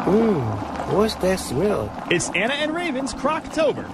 What's that smell? It's Anna and Raven's Croctober.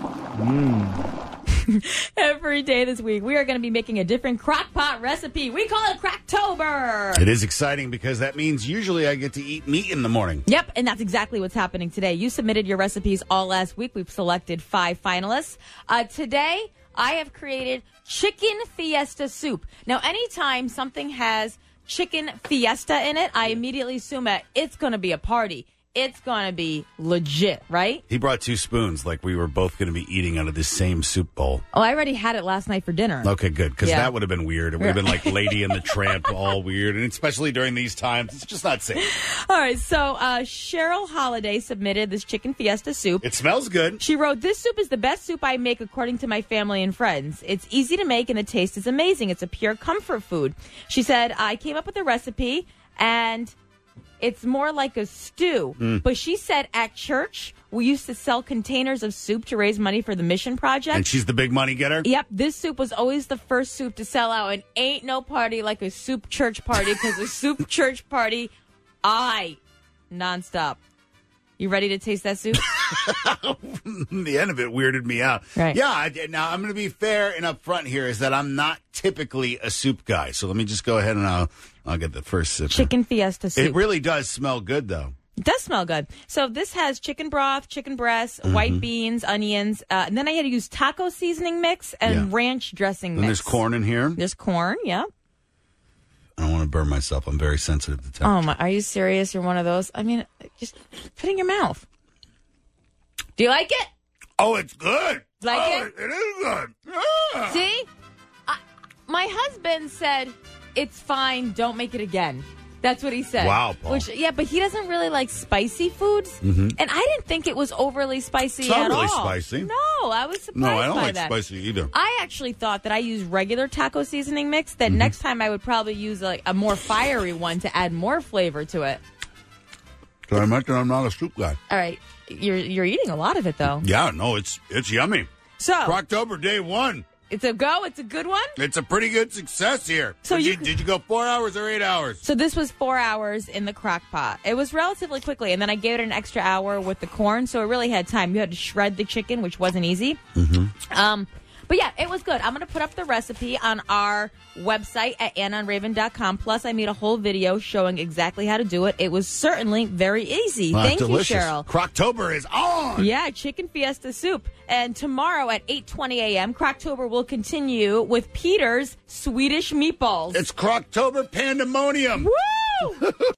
Every day this week, we are going to be making a different crock pot recipe. We call it Croctober. It is exciting because that means usually I get to eat meat in the morning. Yep, and that's exactly what's happening today. You submitted your recipes all last week. We've selected 5 finalists. Today, I have created chicken fiesta soup. Now, anytime something has chicken fiesta in it, I immediately assume that it's going to be a party. It's going to be legit, right? He brought 2 spoons, like we were both going to be eating out of the same soup bowl. Oh, I already had it last night for dinner. Okay, good, because Yeah. that would have been weird. It would have been like Lady and the Tramp, all weird, and especially during these times, it's just not safe. All right, so Cheryl Holiday submitted this chicken fiesta soup. It smells good. She wrote, "This soup is the best soup I make according to my family and friends. It's easy to make and the taste is amazing. It's a pure comfort food." She said, "I came up with a recipe and it's more like a stew." But she said at church, we used to sell containers of soup to raise money for the mission project. And she's the big money getter? Yep, this soup was always the first soup to sell out, and ain't no party like a soup church party, because a soup church party, nonstop. You ready to taste that soup? The end of it weirded me out. Right. Yeah, now I'm going to be fair and upfront here is that I'm not typically a soup guy. So let me just go ahead and I'll get the first sip. Chicken fiesta soup. It really does smell good, though. It does smell good. So this has chicken broth, chicken breast, white beans, onions, and then I had to use taco seasoning mix and ranch dressing mix. And there's corn in here. There's corn, yeah. I don't want to burn myself. I'm very sensitive to temperature. Oh, my. Are you serious? You're one of those? I mean, just put it in your mouth. Do you like it? Oh, it's good. Like it? It is good. Yeah. See? My husband said, it's fine, don't make it again. That's what he said. Wow, Paul. But he doesn't really like spicy foods. And I didn't think it was overly spicy It's not at really all. spicy. No, I was surprised No, I don't by like that. spicy either. I actually thought that I used regular taco seasoning mix, that next time I would probably use a more fiery one to add more flavor to it. Did I mention I'm not a soup guy? All right. You're eating a lot of it, though. Yeah, no, it's yummy. So, Croctober day 1. it's a go? It's a good one? It's a pretty good success here. So Did you go 4 hours or 8 hours? So this was 4 hours in the crock pot. It was relatively quickly, and then I gave it an extra hour with the corn, so it really had time. You had to shred the chicken, which wasn't easy. But yeah, it was good. I'm going to put up the recipe on our website at AnnaandRaven.com. Plus, I made a whole video showing exactly how to do it. It was certainly very easy. Wow, Thank delicious. you, Cheryl. Croctober is on. Yeah, chicken fiesta soup. And tomorrow at 8:20 a.m., Croctober will continue with Peter's Swedish meatballs. It's Croctober pandemonium. Woo!